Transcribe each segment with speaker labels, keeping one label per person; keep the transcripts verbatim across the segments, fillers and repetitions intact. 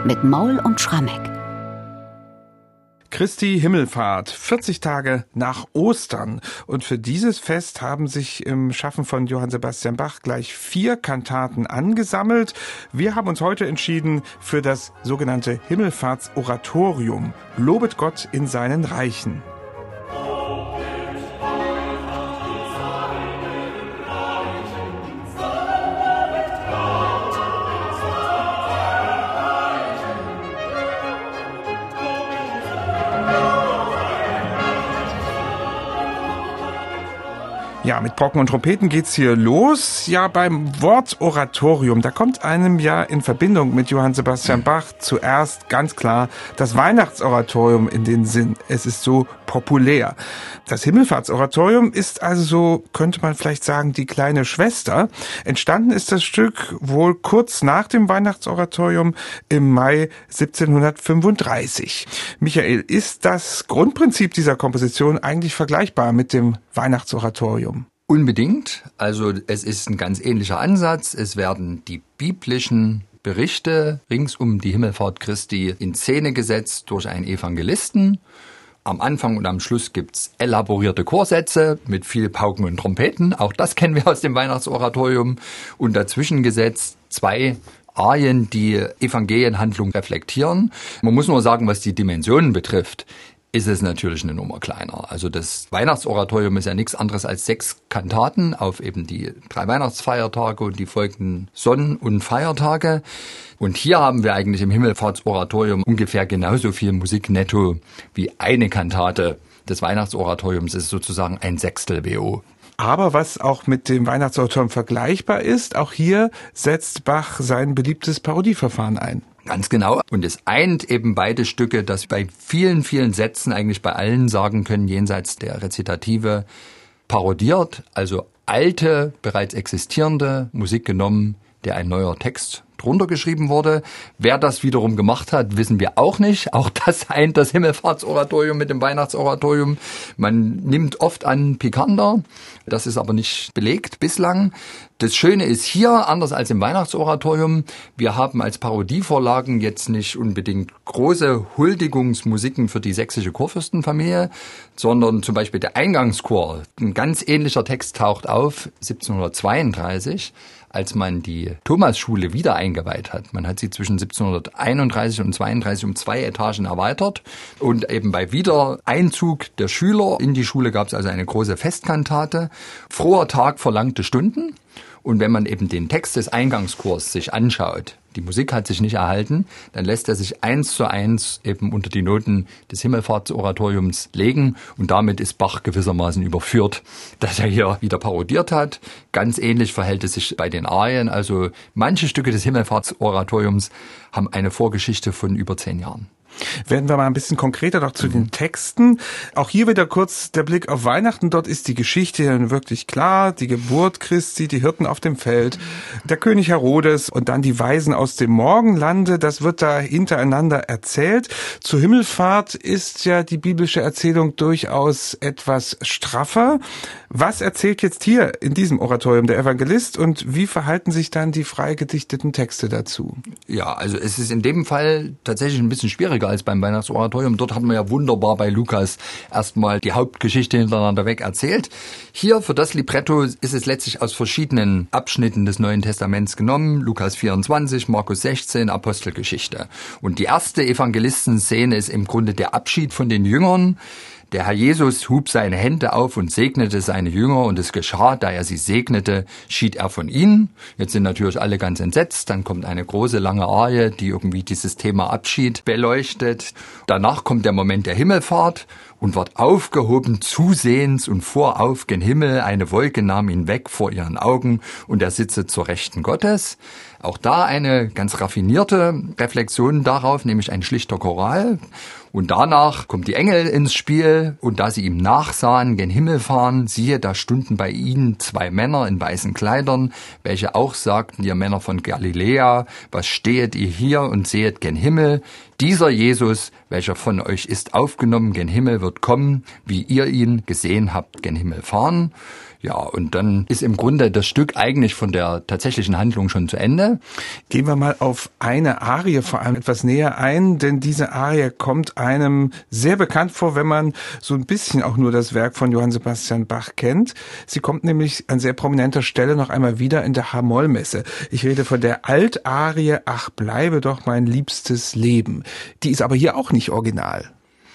Speaker 1: mit Maul und Schrammeck.
Speaker 2: Christi Himmelfahrt, vierzig Tage nach Ostern. Und für dieses Fest haben sich im Schaffen von Johann Sebastian Bach gleich vier Kantaten angesammelt. Wir haben uns heute entschieden für das sogenannte Himmelfahrtsoratorium. Lobet Gott in seinen Reichen. Ja, mit Brocken und Trompeten geht's hier los. Ja, beim Wort Oratorium, da kommt einem ja in Verbindung mit Johann Sebastian Bach zuerst ganz klar das Weihnachtsoratorium in den Sinn. Es ist so populär. Das Himmelfahrtsoratorium ist also so, könnte man vielleicht sagen, die kleine Schwester. Entstanden ist das Stück wohl kurz nach dem Weihnachtsoratorium im Mai siebzehnhundertfünfunddreißig. Michael, ist das Grundprinzip dieser Komposition eigentlich vergleichbar mit dem Weihnachtsoratorium?
Speaker 3: Unbedingt. Also es ist ein ganz ähnlicher Ansatz. Es werden die biblischen Berichte rings um die Himmelfahrt Christi in Szene gesetzt durch einen Evangelisten. Am Anfang und am Schluss gibt's elaborierte Chorsätze mit viel Pauken und Trompeten. Auch das kennen wir aus dem Weihnachtsoratorium. Und dazwischen gesetzt zwei Arien, die Evangelienhandlung reflektieren. Man muss nur sagen, was die Dimensionen betrifft, ist es natürlich eine Nummer kleiner. Also das Weihnachtsoratorium ist ja nichts anderes als sechs Kantaten auf eben die drei Weihnachtsfeiertage und die folgenden Sonn- und Feiertage. Und hier haben wir eigentlich im Himmelfahrtsoratorium ungefähr genauso viel Musik netto wie eine Kantate des Weihnachtsoratoriums. Das ist sozusagen ein Sechstel W O.
Speaker 2: Aber was auch mit dem Weihnachtsoratorium vergleichbar ist, auch hier setzt Bach sein beliebtes Parodieverfahren ein.
Speaker 3: Ganz genau. Und es eint eben beide Stücke, dass bei vielen, vielen Sätzen eigentlich bei allen sagen können, jenseits der Rezitative parodiert, also alte, bereits existierende Musik genommen, der ein neuer Text drunter geschrieben wurde. Wer das wiederum gemacht hat, wissen wir auch nicht. Auch das eint das Himmelfahrtsoratorium mit dem Weihnachtsoratorium. Man nimmt oft an Picander. Das ist aber nicht belegt bislang. Das Schöne ist hier, anders als im Weihnachtsoratorium, wir haben als Parodievorlagen jetzt nicht unbedingt große Huldigungsmusiken für die sächsische Kurfürstenfamilie, sondern zum Beispiel der Eingangschor. Ein ganz ähnlicher Text taucht auf siebzehnhundertzweiunddreißig, als man die Thomasschule wieder eingeweiht hat. Man hat sie zwischen siebzehnhunderteinunddreißig und zweiunddreißig um zwei Etagen erweitert. Und eben bei Wiedereinzug der Schüler in die Schule gab es also eine große Festkantate. Froher Tag verlangte Stunden. Und wenn man eben den Text des Eingangschors sich anschaut, die Musik hat sich nicht erhalten, dann lässt er sich eins zu eins eben unter die Noten des Himmelfahrtsoratoriums legen. Und damit ist Bach gewissermaßen überführt, dass er hier wieder parodiert hat. Ganz ähnlich verhält es sich bei den Arien. Also manche Stücke des Himmelfahrtsoratoriums haben eine Vorgeschichte von über zehn Jahren.
Speaker 2: Werden wir mal ein bisschen konkreter noch zu den Texten. Auch hier wieder kurz der Blick auf Weihnachten. Dort ist die Geschichte ja wirklich klar. Die Geburt Christi, die Hirten auf dem Feld, der König Herodes und dann die Weisen aus dem Morgenlande. Das wird da hintereinander erzählt. Zur Himmelfahrt ist ja die biblische Erzählung durchaus etwas straffer. Was erzählt jetzt hier in diesem Oratorium der Evangelist und wie verhalten sich dann die frei gedichteten Texte dazu?
Speaker 3: Ja, also es ist in dem Fall tatsächlich ein bisschen schwieriger als beim Weihnachtsoratorium. Dort hat man ja wunderbar bei Lukas erstmal die Hauptgeschichte hintereinander weg erzählt. Hier für das Libretto ist es letztlich aus verschiedenen Abschnitten des Neuen Testaments genommen. Lukas vierundzwanzig, Markus sechzehn, Apostelgeschichte. Und die erste Evangelistenszene ist im Grunde der Abschied von den Jüngern. Der Herr Jesus hub seine Hände auf und segnete seine Jünger, und es geschah, da er sie segnete, schied er von ihnen. Jetzt sind natürlich alle ganz entsetzt. Dann kommt eine große, lange Arie, die irgendwie dieses Thema Abschied beleuchtet. Danach kommt der Moment der Himmelfahrt und wird aufgehoben zusehends und vorauf gen Himmel. Eine Wolke nahm ihn weg vor ihren Augen, und er sitze zur Rechten Gottes. Auch da eine ganz raffinierte Reflexion darauf, nämlich ein schlichter Choral. Und danach kommt die Engel ins Spiel, und da sie ihm nachsahen, gen Himmel fahren, siehe, da stunden bei ihnen zwei Männer in weißen Kleidern, welche auch sagten, ihr Männer von Galiläa, was stehet ihr hier und sehet gen Himmel? Dieser Jesus, welcher von euch ist aufgenommen gen Himmel, wird kommen, wie ihr ihn gesehen habt, gen Himmel fahren. Ja, und dann ist im Grunde das Stück eigentlich von der tatsächlichen Handlung schon zu Ende.
Speaker 2: Gehen wir mal auf eine Arie vor allem etwas näher ein, denn diese Arie kommt einem sehr bekannt vor, wenn man so ein bisschen auch nur das Werk von Johann Sebastian Bach kennt. Sie kommt nämlich an sehr prominenter Stelle noch einmal wieder in der H-Moll-Messe. Ich rede von der Altarie Ach, bleibe doch mein liebstes Leben. Die ist aber hier auch nicht original.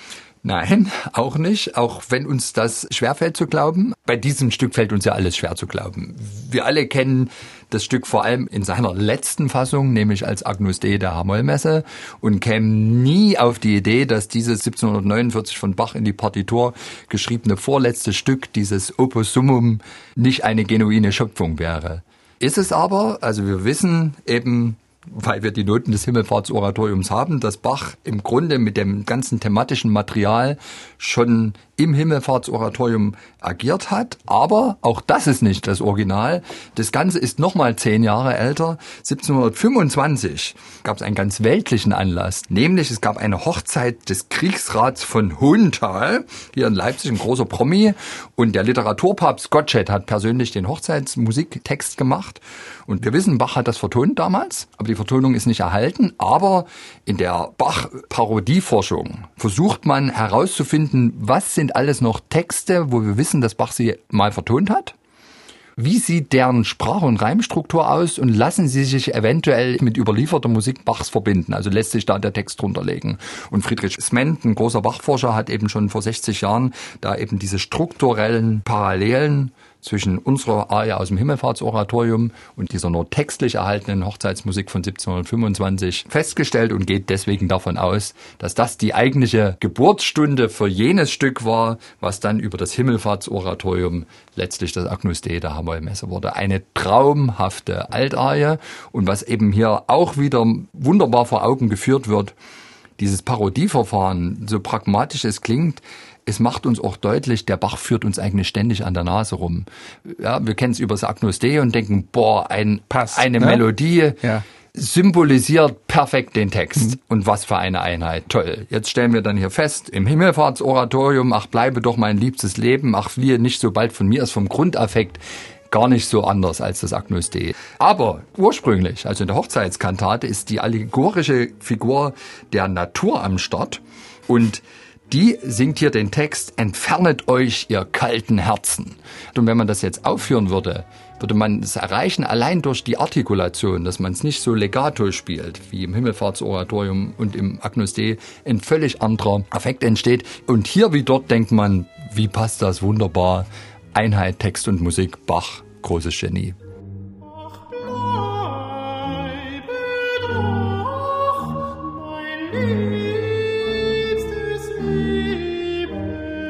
Speaker 3: Nein, auch nicht, auch wenn uns das schwerfällt zu glauben. Bei diesem Stück fällt uns ja alles schwer zu glauben. Wir alle kennen das Stück vor allem in seiner letzten Fassung, nämlich als Agnus Dei der H-Moll-Messe, und kämen nie auf die Idee, dass dieses siebzehnhundertneunundvierzig von Bach in die Partitur geschriebene vorletzte Stück, dieses Opus Summum, nicht eine genuine Schöpfung wäre. Ist es aber, also wir wissen eben, weil wir die Noten des Himmelfahrtsoratoriums haben, dass Bach im Grunde mit dem ganzen thematischen Material schon im Himmelfahrtsoratorium agiert hat. Aber auch das ist nicht das Original. Das Ganze ist nochmal zehn Jahre älter. siebzehnhundertfünfundzwanzig gab es einen ganz weltlichen Anlass. Nämlich es gab eine Hochzeit des Kriegsrats von Hohenthal, hier in Leipzig, ein großer Promi. Und der Literaturpapst Gottsched hat persönlich den Hochzeitsmusiktext gemacht. Und wir wissen, Bach hat das vertont damals, aber die Vertonung ist nicht erhalten. Aber in der Bach-Parodieforschung versucht man herauszufinden, was sind alles noch Texte, wo wir wissen, dass Bach sie mal vertont hat. Wie sieht deren Sprach- und Reimstruktur aus und lassen sie sich eventuell mit überlieferter Musik Bachs verbinden? Also lässt sich da der Text drunter legen. Und Friedrich Sment, ein großer Bachforscher, hat eben schon vor sechzig Jahren da eben diese strukturellen Parallelen zwischen unserer Arie aus dem Himmelfahrtsoratorium und dieser nur textlich erhaltenen Hochzeitsmusik von siebzehnhundertfünfundzwanzig festgestellt und geht deswegen davon aus, dass das die eigentliche Geburtsstunde für jenes Stück war, was dann über das Himmelfahrtsoratorium letztlich das Agnus Dei der H-Moll-Messe wurde. Eine traumhafte Altarie und was eben hier auch wieder wunderbar vor Augen geführt wird, dieses Parodieverfahren, so pragmatisch es klingt, es macht uns auch deutlich, der Bach führt uns eigentlich ständig an der Nase rum. Ja, wir kennen es über das Agnus Dei und denken, boah, ein,
Speaker 2: Passt,
Speaker 3: eine
Speaker 2: ne?
Speaker 3: Melodie
Speaker 2: Ja.
Speaker 3: symbolisiert perfekt den Text. Mhm. Und was für eine Einheit. Toll. Jetzt stellen wir dann hier fest, im Himmelfahrtsoratorium, ach, bleibe doch mein liebstes Leben, ach, fliehe nicht so bald von mir, ist vom Grundaffekt gar nicht so anders als das Agnus Dei. Aber ursprünglich, also in der Hochzeitskantate, ist die allegorische Figur der Natur am Start und die singt hier den Text, entfernet euch, ihr kalten Herzen. Und wenn man das jetzt aufführen würde, würde man es erreichen, allein durch die Artikulation, dass man es nicht so legato spielt, wie im Himmelfahrtsoratorium und im Agnus Dei, ein völlig anderer Affekt entsteht. Und hier wie dort denkt man, wie passt das wunderbar? Einheit, Text und Musik, Bach, großes Genie.
Speaker 1: Ach, bleibe doch mein liebstes Leben.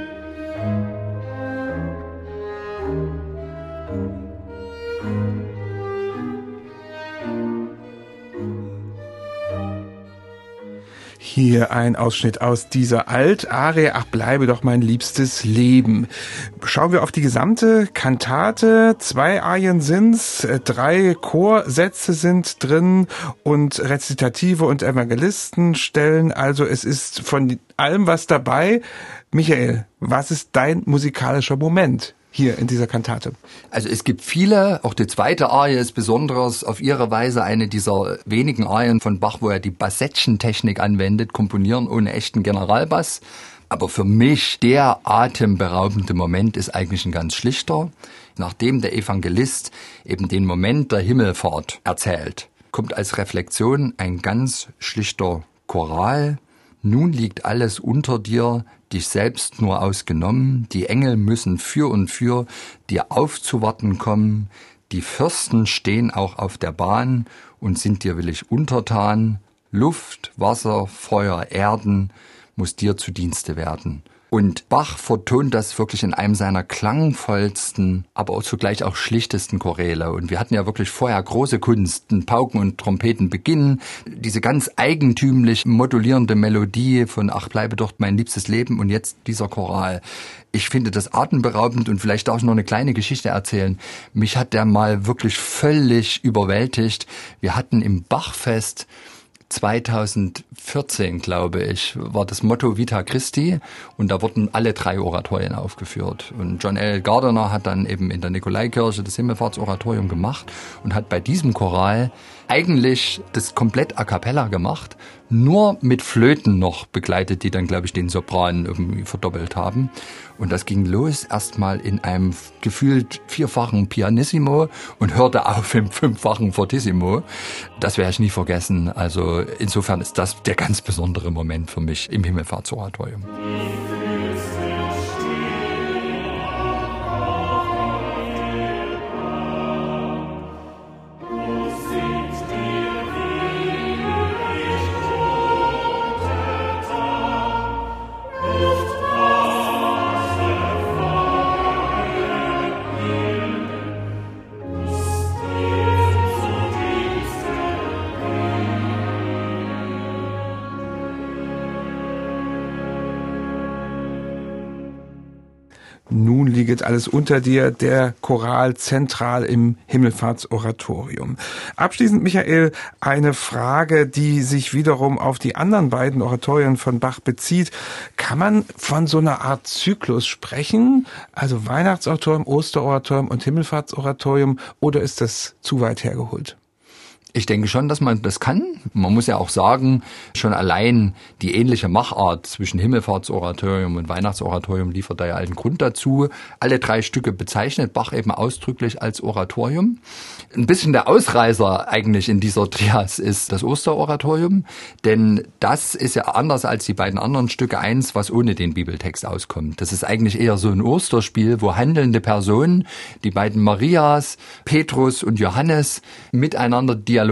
Speaker 2: Hier ein Ausschnitt aus dieser Altarie, ach, bleibe doch mein liebstes Leben. Schauen wir auf die gesamte Kantate. Zwei Arien sind's, drei Chorsätze sind drin und Rezitative und Evangelistenstellen. Also es ist von allem was dabei. Michael, was ist dein musikalischer Moment hier in dieser Kantate?
Speaker 3: Also es gibt viele, auch die zweite Arie ist besonders auf ihre Weise eine dieser wenigen Arien von Bach, wo er die Bassettchen-Technik anwendet, komponieren ohne echten Generalbass. Aber für mich der atemberaubende Moment ist eigentlich ein ganz schlichter. Nachdem der Evangelist eben den Moment der Himmelfahrt erzählt, kommt als Reflexion ein ganz schlichter Choral. Nun liegt alles unter dir, dich selbst nur ausgenommen, die Engel müssen für und für dir aufzuwarten kommen, die Fürsten stehen auch auf der Bahn und sind dir willig untertan, Luft, Wasser, Feuer, Erden muss dir zu Dienste werden. Und Bach vertont das wirklich in einem seiner klangvollsten, aber auch zugleich auch schlichtesten Choräle. Und wir hatten ja wirklich vorher große Kunst, Pauken und Trompeten beginnen, diese ganz eigentümlich modulierende Melodie von Ach, bleibe doch mein liebstes Leben und jetzt dieser Choral. Ich finde das atemberaubend und vielleicht darf ich noch eine kleine Geschichte erzählen. Mich hat der mal wirklich völlig überwältigt. Wir hatten im Bachfest zweitausendvierzehn, glaube ich, war das Motto Vita Christi und da wurden alle drei Oratorien aufgeführt. Und John L. Gardiner hat dann eben in der Nikolaikirche das Himmelfahrtsoratorium gemacht und hat bei diesem Choral eigentlich das komplett a cappella gemacht, nur mit Flöten noch begleitet, die dann, glaube ich, den Sopran irgendwie verdoppelt haben. Und das ging los erstmal in einem gefühlt vierfachen Pianissimo und hörte auf im fünffachen Fortissimo. Das werde ich nie vergessen. Also insofern ist das der ganz besondere Moment für mich im Himmelfahrtsoratorium.
Speaker 2: Nun liegt alles unter dir, der Choral zentral im Himmelfahrtsoratorium. Abschließend, Michael, eine Frage, die sich wiederum auf die anderen beiden Oratorien von Bach bezieht. Kann man von so einer Art Zyklus sprechen? Also Weihnachtsoratorium, Osteroratorium und Himmelfahrtsoratorium, oder ist das zu weit hergeholt?
Speaker 3: Ich denke schon, dass man das kann. Man muss ja auch sagen, schon allein die ähnliche Machart zwischen Himmelfahrtsoratorium und Weihnachtsoratorium liefert da ja einen Grund dazu. Alle drei Stücke bezeichnet Bach eben ausdrücklich als Oratorium. Ein bisschen der Ausreißer eigentlich in dieser Trias ist das Osteroratorium, denn das ist ja anders als die beiden anderen Stücke eins, was ohne den Bibeltext auskommt. Das ist eigentlich eher so ein Osterspiel, wo handelnde Personen, die beiden Marias, Petrus und Johannes, miteinander dialogisieren.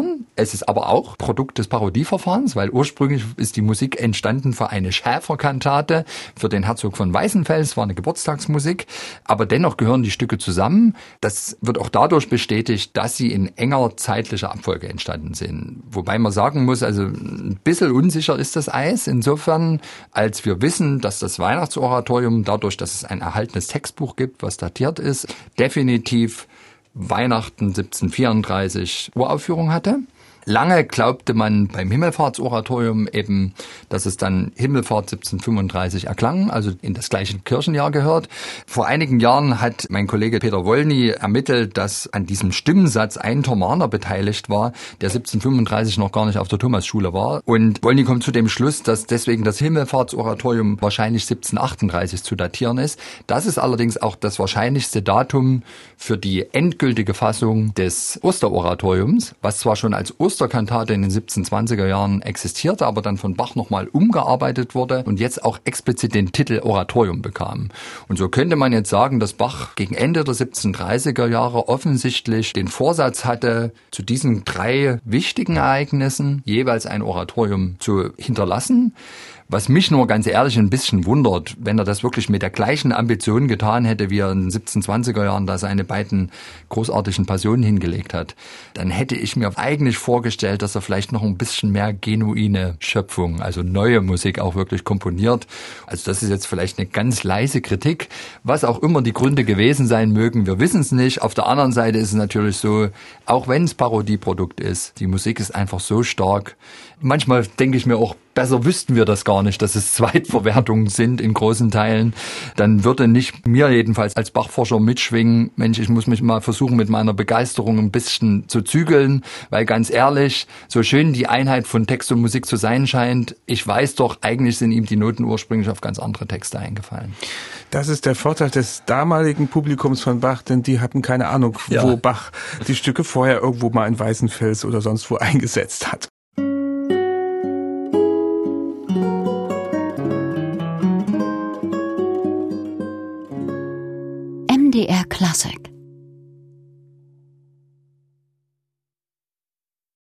Speaker 3: Es ist aber auch Produkt des Parodieverfahrens, weil ursprünglich ist die Musik entstanden für eine Schäferkantate für den Herzog von Weißenfels, war eine Geburtstagsmusik, aber dennoch gehören die Stücke zusammen. Das wird auch dadurch bestätigt, dass sie in enger zeitlicher Abfolge entstanden sind. Wobei man sagen muss, also ein bisschen unsicher ist das Eis insofern, als wir wissen, dass das Weihnachtsoratorium, dadurch, dass es ein erhaltenes Textbuch gibt, was datiert ist, definitiv Weihnachten siebzehnhundertvierunddreißig Uraufführung hatte. Lange glaubte man beim Himmelfahrtsoratorium eben, dass es dann Himmelfahrt siebzehnhundertfünfunddreißig erklang, also in das gleiche Kirchenjahr gehört. Vor einigen Jahren hat mein Kollege Peter Wolny ermittelt, dass an diesem Stimmensatz ein Thomaner beteiligt war, der siebzehnhundertfünfunddreißig noch gar nicht auf der Thomasschule war. Und Wolny kommt zu dem Schluss, dass deswegen das Himmelfahrtsoratorium wahrscheinlich siebzehnhundertachtunddreißig zu datieren ist. Das ist allerdings auch das wahrscheinlichste Datum für die endgültige Fassung des Osteroratoriums, was zwar schon als Osterkantate in den siebzehnhundertzwanziger Jahren existierte, aber dann von Bach nochmal umgearbeitet wurde und jetzt auch explizit den Titel Oratorium bekam. Und so könnte man jetzt sagen, dass Bach gegen Ende der siebzehnhundertdreißiger Jahre offensichtlich den Vorsatz hatte, zu diesen drei wichtigen Ereignissen jeweils ein Oratorium zu hinterlassen. Was mich nur ganz ehrlich ein bisschen wundert, wenn er das wirklich mit der gleichen Ambition getan hätte, wie er in den siebzehnhundertzwanziger Jahren da seine beiden großartigen Passionen hingelegt hat, dann hätte ich mir eigentlich vorgestellt, dass er vielleicht noch ein bisschen mehr genuine Schöpfung, also neue Musik auch wirklich komponiert. Also das ist jetzt vielleicht eine ganz leise Kritik, was auch immer die Gründe gewesen sein mögen, wir wissen es nicht. Auf der anderen Seite ist es natürlich so, auch wenn es Parodieprodukt ist, die Musik ist einfach so stark. Manchmal denke ich mir auch, besser wüssten wir das gar nicht, dass es Zweitverwertungen sind in großen Teilen. Dann würde nicht mir jedenfalls als Bachforscher mitschwingen, Mensch, ich muss mich mal versuchen, mit meiner Begeisterung ein bisschen zu zügeln, weil ganz ehrlich, so schön die Einheit von Text und Musik zu sein scheint, ich weiß doch, eigentlich sind ihm die Noten ursprünglich auf ganz andere Texte eingefallen.
Speaker 2: Das ist der Vorteil des damaligen Publikums von Bach, denn die hatten keine Ahnung,
Speaker 3: ja.
Speaker 2: wo Bach die Stücke vorher irgendwo mal in Weißenfels oder sonst wo eingesetzt hat.
Speaker 4: M D R Classic